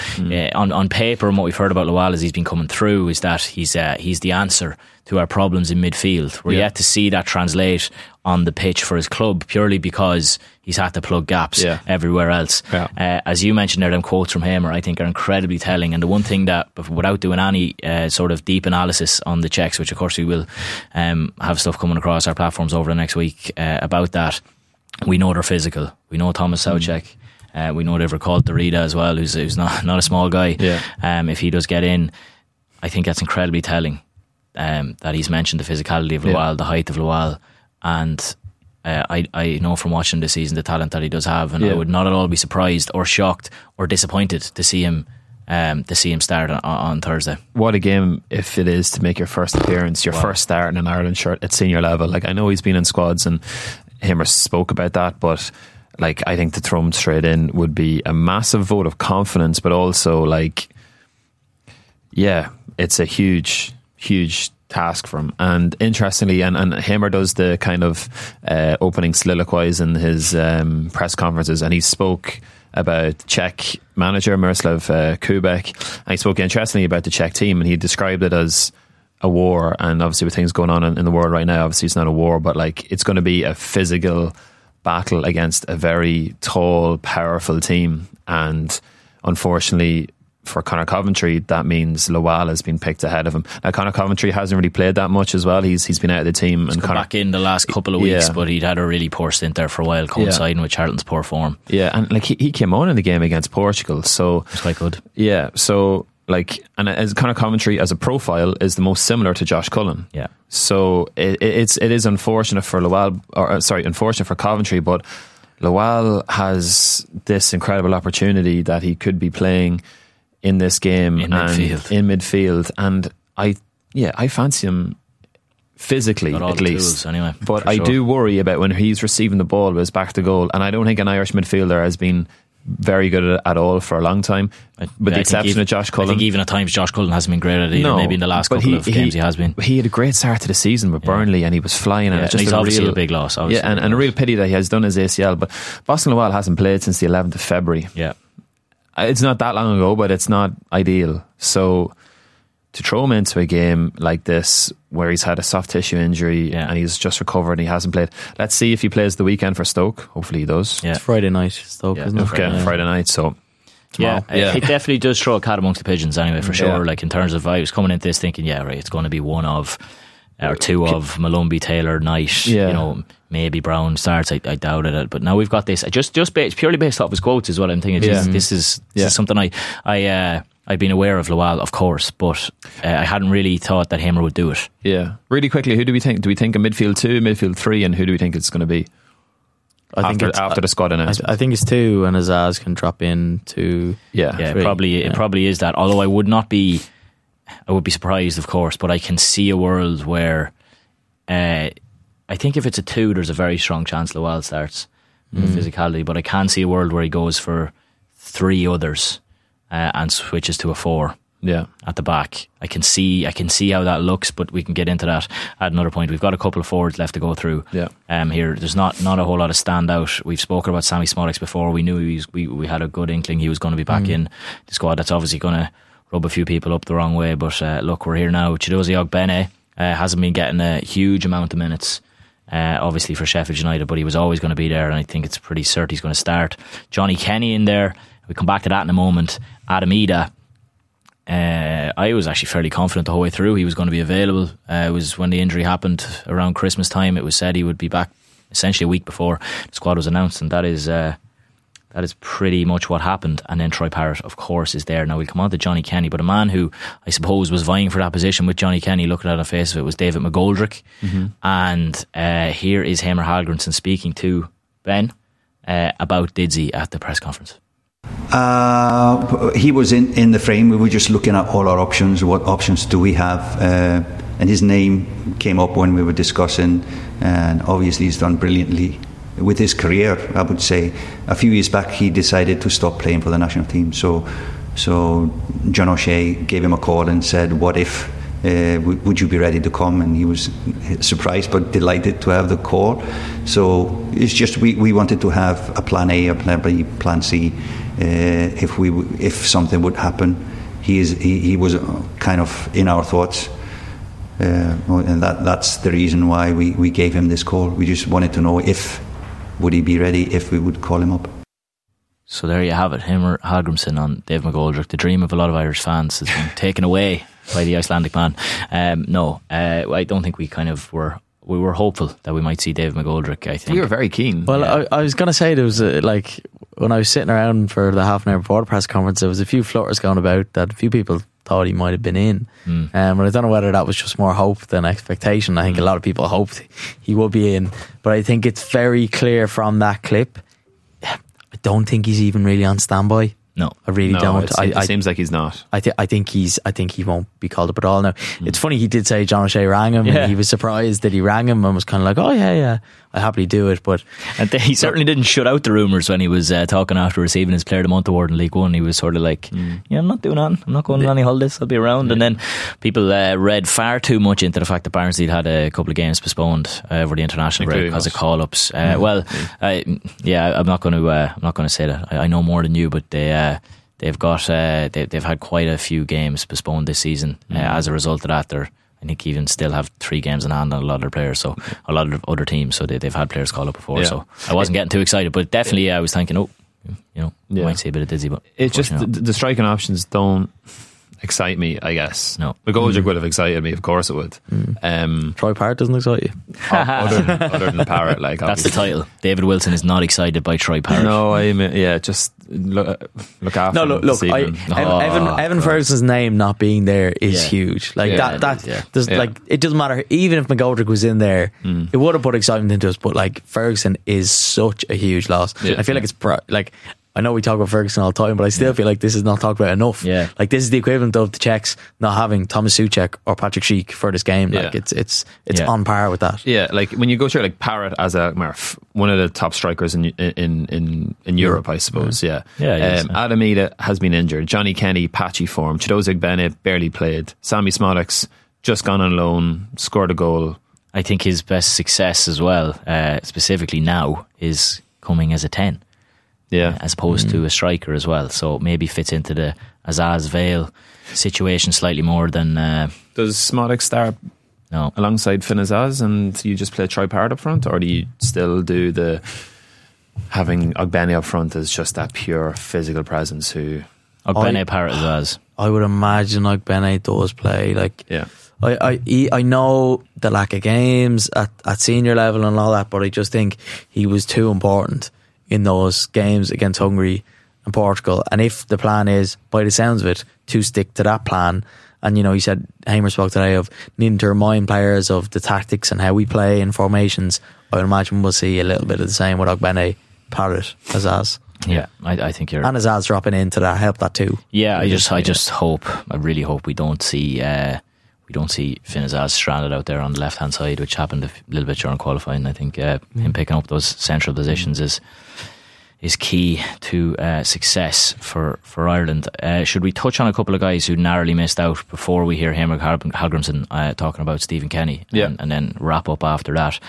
on paper, and what we've heard about Lawal as he's been coming through is that he's the answer to our problems in midfield. We're yet to see that translate on the pitch for his club, purely because he's had to plug gaps everywhere else. As you mentioned there, them quotes from Hamer I think are incredibly telling, and the one thing that, without doing any sort of deep analysis on the Czechs, which of course we will have stuff coming across our platforms over the next week about that, we know they're physical. We know Thomas Soucek. We know they've recalled Derrida as well, who's not a small guy. If he does get in, I think that's incredibly telling. That he's mentioned the physicality of Lawal, the height of Lawal, and I know from watching this season the talent that he does have, and I would not at all be surprised or shocked or disappointed to see him start on Thursday. What a game if it is to make your first appearance, your first start in an Ireland shirt at senior level. Like, I know he's been in squads and Hamer spoke about that, but like, I think to throw him straight in would be a massive vote of confidence, but also like, it's a huge task for him. And interestingly, and Hamer does the kind of opening soliloquies in his press conferences, and he spoke about Czech manager Miroslav Kubek, and he spoke interestingly about the Czech team, and he described it as a war. And obviously with things going on in the world right now, obviously it's not a war, but like, it's going to be a physical battle against a very tall, powerful team. And unfortunately for Conor Coventry, that means Lawal has been picked ahead of him. Now, Conor Coventry hasn't really played that much as well. He's been out of the team. He's come back in the last couple of weeks, but he'd had a really poor stint there for a while, coinciding with Charlton's poor form. Yeah, and like he came on in the game against Portugal, so it's quite good. Yeah, so like, and as Conor Coventry as a profile is the most similar to Josh Cullen. Yeah. So it is unfortunate for Lawal, unfortunate for Coventry, but Lowell has this incredible opportunity that he could be playing in this game in midfield, and I fancy him physically at least. Anyway, but I do worry about when he's receiving the ball with his back to goal, and I don't think an Irish midfielder has been very good at all for a long time, with the exception of Josh Cullen. I think even at times Josh Cullen hasn't been great at it. Maybe in the last couple of games he has been. He had a great start to the season with Burnley, and he was flying. And it's just he's obviously a big loss. And a real pity that he has done his ACL. But Boston Lowell hasn't played since the 11th of February. Yeah, it's not that long ago, but it's not ideal. So to throw him into a game like this where he's had a soft tissue injury and he's just recovered and he hasn't played, let's see if he plays the weekend for Stoke. Hopefully he does. It's Friday night, Stoke, isn't it? Okay, Friday night, so tomorrow. It definitely does throw a cat amongst the pigeons anyway, for sure. Like, in terms of, I was coming into this thinking, it's going to be one of or two of Malumbi, Taylor, Knight, maybe Brown starts. I doubted it, but now we've got this just purely based off his quotes is what I'm thinking. This is something I'd been aware of Lowell, of course, but I hadn't really thought that Hamer would do it. Yeah. Really quickly, who do we think? Do we think a midfield 2, midfield 3, and who do we think it's going to be? I think after the squad announcement. I think it's 2, and Azaz can drop in to 3. It probably is that. Although I would be surprised, of course, but I can see a world where I think if it's a 2, there's a very strong chance Lowell starts in the physicality, but I can see a world where he goes for 3 others and switches to a 4 at the back. I can see how that looks, but we can get into that at another point. We've got a couple of forwards left to go through here. There's not a whole lot of standout. We've spoken about Sammy Smolix before. We knew we had a good inkling he was going to be back in the squad. That's obviously going to rub a few people up the wrong way, but look, we're here now. Chidozie Ogbene hasn't been getting a huge amount of minutes obviously for Sheffield United, but he was always going to be there, and I think it's pretty certain he's going to start. Johnny Kenny in there, we come back to that in a moment. Adam Ida, I was actually fairly confident the whole way through he was going to be available. It was when the injury happened around Christmas time, it was said he would be back essentially a week before the squad was announced, and that is pretty much what happened. And then Troy Parrott, of course, is there. Now we'll come on to Johnny Kenny, but a man who I suppose was vying for that position with Johnny Kenny, looking at the face of it, was David McGoldrick. And here is Hamer Hallgrimsson speaking to Ben about Didsy at the press conference. He was in the frame. We were just looking at all our options. What options do we have? And his name came up when we were discussing, and obviously he's done brilliantly with his career. I would say a few years back he decided to stop playing for the national team, so John O'Shea gave him a call and said, what if would you be ready to come? And he was surprised but delighted to have the call. So it's just we wanted to have a plan A, a plan B, plan C if something would happen. He was kind of in our thoughts, and that's the reason why we gave him this call. We just wanted to know if would he be ready if we would call him up. So there you have it, Hamer Hallgrimsson on Dave McGoldrick. The dream of a lot of Irish fans has been taken away by the Icelandic man. I don't think we were hopeful that we might see Dave McGoldrick. I think we were very keen. Well, I was going to say there was when I was sitting around for the half an hour before the press conference, there was a few flutters going about that a few people thought he might have been in, but I don't know whether that was just more hope than expectation. I think a lot of people hoped he would be in, but I think it's very clear from that clip, I don't think he's even really on standby. No, I really don't. It seems like he's not. I think he won't be called up at all now. It's funny, he did say John O'Shea rang him, and he was surprised that he rang him and was kind of like, oh yeah, I happily do it. But he certainly didn't shut out the rumours when he was talking after receiving his Player of the Month award in League One. He was sort of like, I'm not doing that. I'm not going on any holidays. I'll be around. And then people read far too much into the fact that Barnsley had a couple of games postponed over the international break because of call-ups. I'm not going to say that. I know more than you, but they've had quite a few games postponed this season. As a result of that, I think even still have 3 games in hand on a lot of their players, so a lot of other teams. So they've had players call up before. So I wasn't getting too excited, but definitely I was thinking, we might see a bit of Dizzy. But it's just the striking options don't. excite me, I guess. No. McGoldrick would have excited me, of course it would. Troy Parrott doesn't excite you? Other than Parrott, like, That's the obviously. title. David Wilson is not excited by Troy Parrott. No, I mean, just look after No, him look. this evening. Evan Ferguson's name not being there is huge. Like like it doesn't matter. Even if McGoldrick was in there, it would have put excitement into us. But like Ferguson is such a huge loss. I feel like it's like. I know we talk about Ferguson all the time, but I still feel like this is not talked about enough. Yeah. Like this is the equivalent of the Czechs not having Thomas Souček or Patrick Schick for this game. Like it's on par with that. Yeah, like when you go through like Parrott as a one of the top strikers in Europe, I suppose. Yeah. Adam Ida has been injured. Johnny Kenny patchy form. Chidozie Ogbene barely played. Sammy Smolleck's just gone on loan, scored a goal. I think his best success as well, specifically now, is coming as a 10. Yeah, as opposed to a striker as well. So maybe fits into the Azaz Vale situation slightly more than. Does Smolleck start alongside Finn Azaz and you just play Troy Parrott up front, or do you still do the having Ogbene up front as just that pure physical presence? Who Ogbene, Parrott, Azaz. I would imagine Ogbene does play like. Yeah. I know the lack of games at senior level and all that, but I just think he was too important in those games against Hungary and Portugal. And if the plan is, by the sounds of it, to stick to that plan, and he said, Hamer spoke today of needing to remind players of the tactics and how we play in formations, I would imagine we'll see a little bit of the same with Ogbene, Parrott, Azaz. Yeah, I think you're... And Azaz dropping into that help that too. Yeah, I really hope we don't see Finn Azaz stranded out there on the left hand side, which happened a little bit during qualifying. I think him picking up those central positions is key to success for Ireland. Should we touch on a couple of guys who narrowly missed out before we hear Heimir Hallgrímsson talking about Stephen Kenny, and then wrap up after that?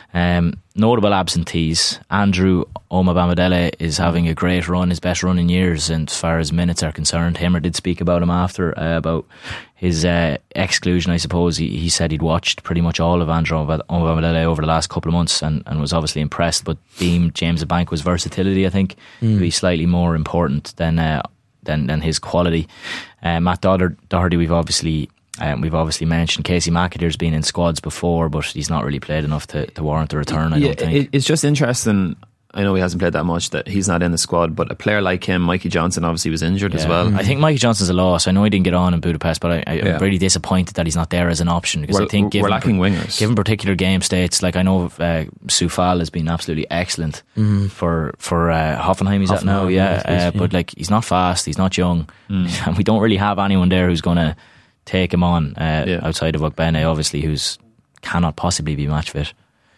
Notable absentees. Andrew Omobamidele is having a great run, his best run in years, and as far as minutes are concerned. Heimir did speak about him after, about his exclusion, I suppose. He said he'd watched pretty much all of Andrew Omobamidele over the last couple of months and was obviously impressed, but deemed James Abankwah's versatility, I think, to be slightly more important than his quality. Matt Doherty, we've obviously mentioned. Casey McAteer's been in squads before, but he's not really played enough to warrant a return, I don't think. It's just interesting. I know he hasn't played that much, that he's not in the squad, but a player like him, Mikey Johnson, obviously was injured as well. I think Mikey Johnson's a loss. I know he didn't get on in Budapest, but I'm really disappointed that he's not there as an option, because I think we're lacking wingers. Given particular game states, like I know Soufal has been absolutely excellent for Hoffenheim. He's at now, but like he's not fast, he's not young, and we don't really have anyone there who's going to take him on outside of Ogbene, obviously, who's cannot possibly be match fit.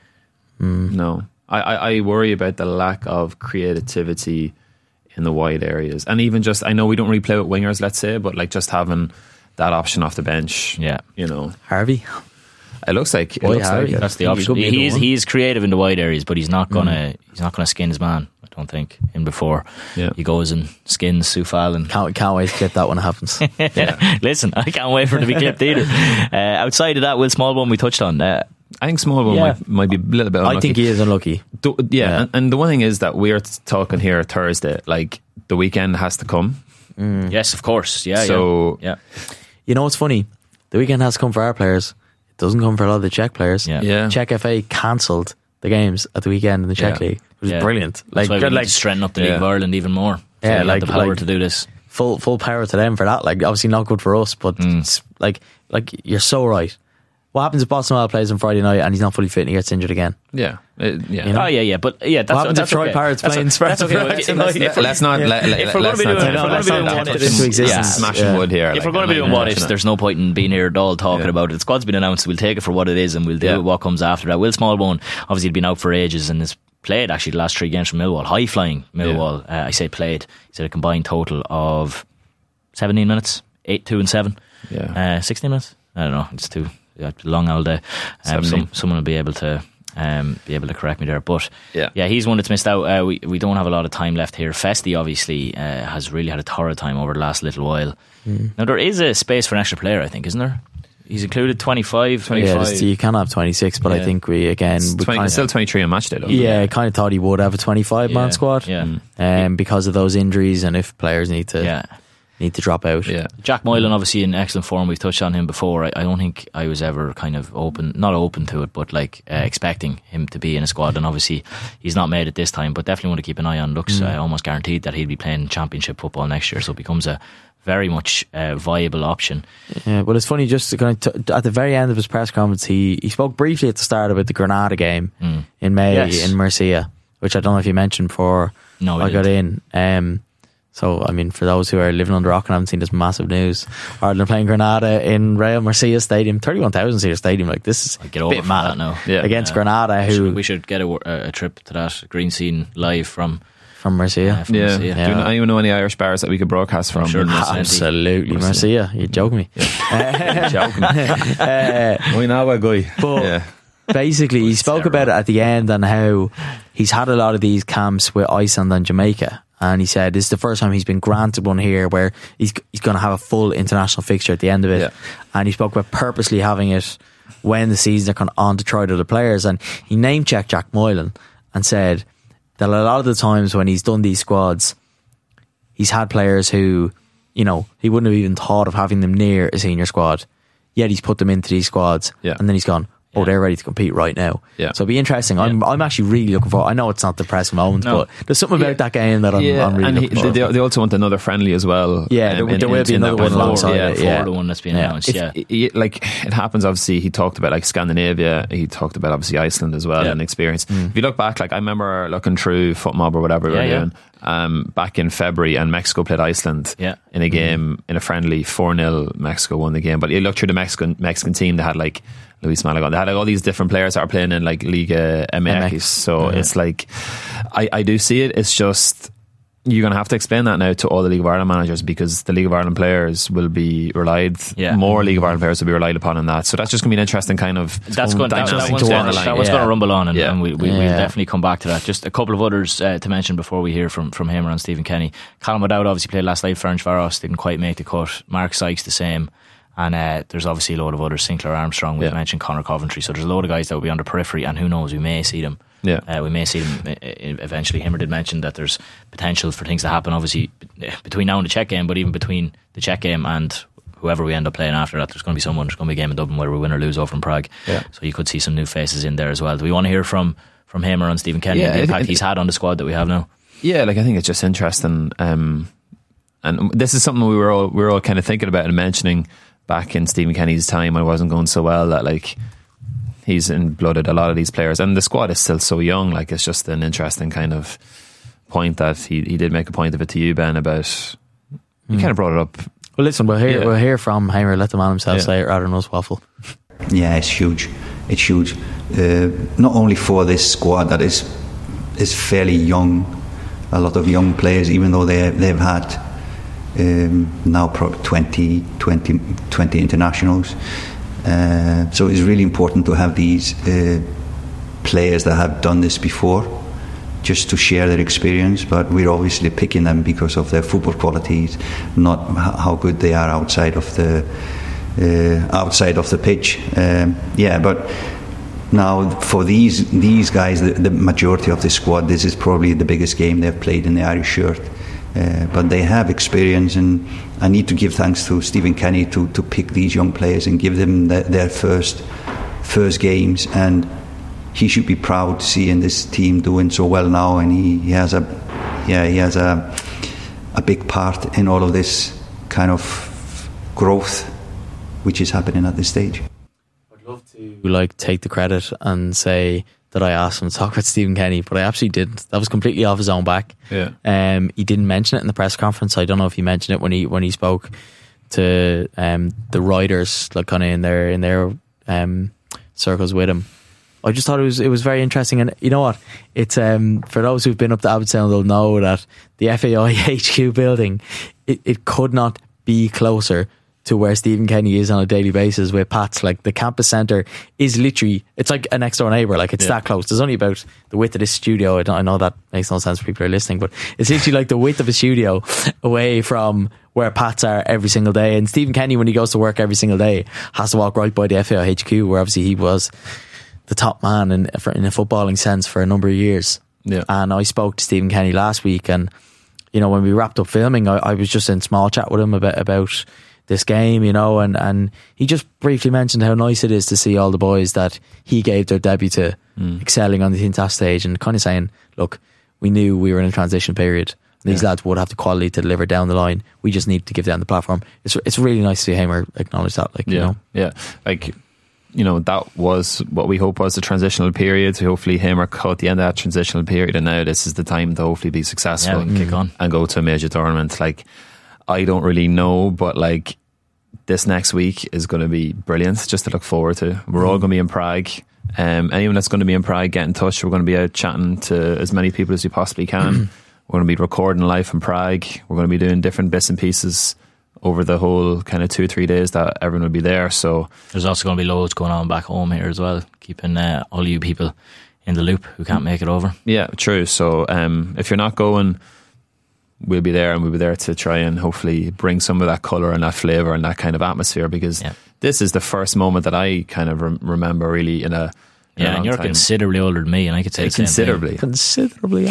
No. I worry about the lack of creativity in the wide areas, and even just, I know we don't really play with wingers, let's say, but like just having that option off the bench. Harvey. It looks like that's the option. He's creative in the wide areas, but he's not gonna skin his man, I don't think. In before he goes and skins Soufal, and can't wait to get that when it happens. Listen, I can't wait for it to be clipped either. Outside of that, Will Smallbone we touched on. I think Smallbone might be a little bit unlucky. I think he is unlucky. And the one thing is that we're talking here Thursday, like the weekend has to come. Yes, of course. You know what's funny? The weekend has to come for our players. It doesn't come for a lot of the Czech players. Czech FA cancelled the games at the weekend in the Czech League. It was brilliant. That's why we need to strengthen up the League of Ireland even more. So like the power to do this. Full power to them for that. Like obviously not good for us, but it's like you're so right. What happens if Boston plays on Friday night and he's not fully fit and he gets injured again? But that's what happens if Troy Parrott's playing Spurs? Let's not smashing wood here. If we're going to be doing what ifs, there's no point in being here at all talking about it. The squad's been announced. We'll take it for what it is, and we'll deal with what comes after that. Will Smallbone obviously had been out for ages and has played actually the last 3 games from Millwall, high flying Millwall. I say played. He's had a combined total of 17 minutes, 8, 2 and 7. 16 minutes. I don't know. It's too. Long old day. Someone will be able to correct me there, but he's one that's missed out. We don't have a lot of time left here. Festi obviously has really had a torrid time over the last little while. Now there is a space for an extra player, I think, isn't there? He's included 25. You can have 26, but I think it's still 23 on match day though. I kind of thought he would have a 25 man squad, because of those injuries, and if players need to need to drop out. Yeah. Jack Moylan, obviously in excellent form. We've touched on him before. I don't think I was ever kind of not open to it, but like expecting him to be in a squad. And obviously he's not made it this time, but definitely want to keep an eye on. Looks almost guaranteed that he'll be playing Championship football next year, so it becomes a very much viable option. Yeah, but it's funny, just kind of at the very end of his press conference, he spoke briefly at the start about the Granada game in May in Murcia, which I don't know if you mentioned before I got in. So, I mean, for those who are living under rock and haven't seen this massive news, Ireland are playing Granada in Real Murcia Stadium, 31,000 seat stadium. Like, this is get over that now. Against Granada, we should get a trip to that green scene live from Murcia. Do anyone know any Irish bars that we could broadcast from? Sure, absolutely, Murcia. You're joking me. Joking. We know a guy. But basically, he spoke about it at the end and how he's had a lot of these camps with Iceland and Jamaica. And he said this is the first time he's been granted one here where he's going to have a full international fixture at the end of it. Yeah. And he spoke about purposely having it when the season are on to try to other players. And he name-checked Jack Moylan and said that a lot of the times when he's done these squads, he's had players who, you know, he wouldn't have even thought of having them near a senior squad. Yet he's put them into these squads. Yeah. And then he's gone, they're ready to compete right now. Yeah. So it'll be interesting. I'm actually really looking forward. I know it's not the press moment, but there's something about that game that I'm really looking forward to. They also want another friendly as well. Yeah, there will be another one alongside it. The one that's been announced. Like, it happens, obviously, he talked about like Scandinavia, he talked about obviously Iceland as well, and experience. If you look back, like I remember looking through FootMob or whatever we were doing back in February, and Mexico played Iceland in a game, in a friendly 4-0. Mexico won the game. But you look through the Mexican team, they had like Luis Malagon. They had like all these different players that are playing in like Liga MX. So it's like I do see it. It's just you're going to have to explain that now to all the League of Ireland managers, because the League of Ireland players will be more League of Ireland players will be relied upon in that. So that's just going to be an interesting kind of that one's going to rumble on, and we'll definitely come back to that. Just a couple of others to mention before we hear from him around Stephen Kenny. Callum O'Dowd obviously played last night. Ferencváros didn't quite make the cut. Mark Sykes the same. And there's obviously a load of others. Sinclair Armstrong, we've mentioned Conor Coventry. So there's a load of guys that will be on the periphery, and who knows, we may see them. We may see them eventually. Himmer did mention that there's potential for things to happen, obviously, between now and the Czech game, but even between the Czech game and whoever we end up playing after that, there's going to be a game in Dublin whether we win or lose over in Prague. So you could see some new faces in there as well. Do we want to hear from Himmer on Stephen Kenny and the impact he's had on the squad that we have now? Yeah, like I think it's just interesting. And this is something we were all kind of thinking about and mentioning back in Stephen Kenny's time when it wasn't going so well, that like he's in-blooded a lot of these players, and the squad is still so young. Like, it's just an interesting kind of point that he did make a point of it to you, Ben, about you kind of brought it up. Well, listen, we'll hear from Heimer. Let the man himself say it rather than us waffle. Yeah, it's huge. It's huge. Not only for this squad that is fairly young, a lot of young players, even though they've had now probably 20 internationals. So it's really important to have these players that have done this before, just to share their experience. But we're obviously picking them because of their football qualities, not how good they are outside of the pitch. But now for these guys, the majority of the squad, this is probably the biggest game they've played in the Irish shirt. But they have experience, and I need to give thanks to Stephen Kenny to pick these young players and give them their first games, and he should be proud seeing this team doing so well now, and he has a big part in all of this kind of growth which is happening at this stage. I'd love to take the credit and say that I asked him to talk about Stephen Kenny, but I absolutely didn't. That was completely off his own back. He didn't mention it in the press conference. I don't know if he mentioned it when he spoke to the writers, like kind of in their circles with him. I just thought it was very interesting, and you know what? It's for those who've been up to Abbottstown, they'll know that the FAI HQ building, it could not be closer to where Stephen Kenny is on a daily basis with Pats. Like, the campus centre is literally, it's like a next door neighbour. Like, it's that close. There's only about the width of this studio. I know that makes no sense for people who are listening, but it's literally like the width of a studio away from where Pats are every single day. And Stephen Kenny, when he goes to work every single day, has to walk right by the FAI HQ, where obviously he was the top man in a footballing sense for a number of years. And I spoke to Stephen Kenny last week, and you know, when we wrapped up filming, I was just in small chat with him about this game, you know, and he just briefly mentioned how nice it is to see all the boys that he gave their debut to excelling on the Team Task stage, and kind of saying, look, we knew we were in a transition period. These lads would have the quality to deliver down the line. We just need to give them the platform. It's really nice to see Hamer acknowledge that. Like, you know, like, you know, that was what we hope was the transitional period. So hopefully Hamer caught the end of that transitional period, and now this is the time to hopefully be successful and kick on and go to a major tournament. Like, I don't really know, but like, this next week is going to be brilliant just to look forward to. We're all going to be in Prague. Anyone that's going to be in Prague, get in touch. We're going to be out chatting to as many people as we possibly can. We're going to be recording live from Prague. We're going to be doing different bits and pieces over the whole kind of 2-3 days that everyone will be there. So there's also going to be loads going on back home here as well, keeping all you people in the loop who can't make it over. Yeah, true. So if you're not going, we'll be there, and we'll be there to try and hopefully bring some of that colour and that flavour and that kind of atmosphere, because this is the first moment that I kind of remember really in a and you're time. Considerably older than me, and I could say considerably. Considerably.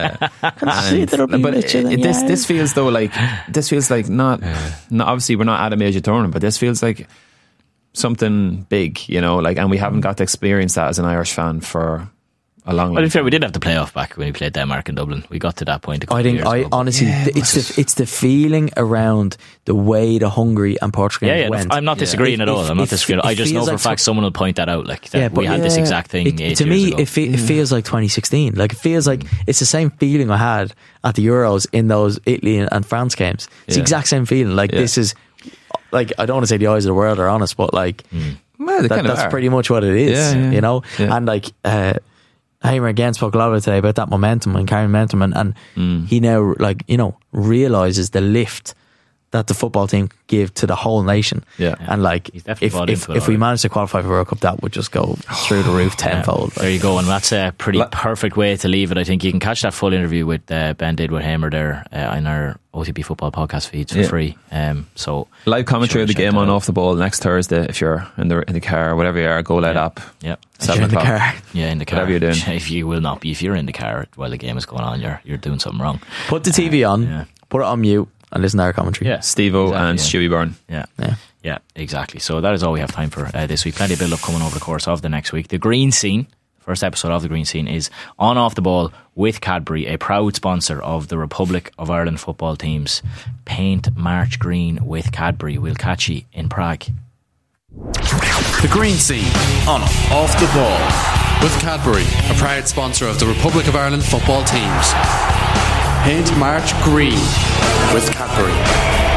This feels though like not obviously we're not at a major tournament, but this feels like something big, you know, like, and we haven't got to experience that as an Irish fan for a long Well, time. we did have the playoff back when we played Denmark in Dublin. We got to that point. Honestly, it's the feeling around the way the Hungary and Portugal went. I'm not disagreeing at all. I'm not disagreeing. I just know for a fact someone will point that out. Like that we had this exact thing. To me, it feels like 2016. Like, it feels like it's the same feeling I had at the Euros in those Italy and France games. It's the exact same feeling. Like, this is, like, I don't want to say the eyes of the world are honest, but like that's pretty much what it is. You know, and like. Hamer again spoke a lot today about that momentum and carrying momentum, and he now, like, you know, realises the lift that the football team give to the whole nation. And like, if we manage to qualify for World Cup, that would just go through the roof tenfold. There you go, and that's a pretty perfect way to leave it. I think you can catch that full interview with Ben did with Hamer there in our OTB football podcast feeds for free. So live commentary of the game on Off the Ball next Thursday. If you're in the car, whatever you are, Go Let Up. 7 o'clock. In the car. Whatever you're doing. If you will not be, if you're in the car while the game is going on, you're doing something wrong. Put the TV on, put it on mute, and listen to our commentary. Steve-O and Stewie Byrne. Yeah, exactly. So that is all we have time for this week. Plenty of build up coming over the course of the next week. The Green Scene, first episode of The Green Scene, is on Off the Ball with Cadbury, a proud sponsor of the Republic of Ireland football teams. Paint March green with Cadbury. We'll catch you in Prague. The Green Scene on Off the Ball with Cadbury, a proud sponsor of the Republic of Ireland football teams. Paint March green with Cadbury.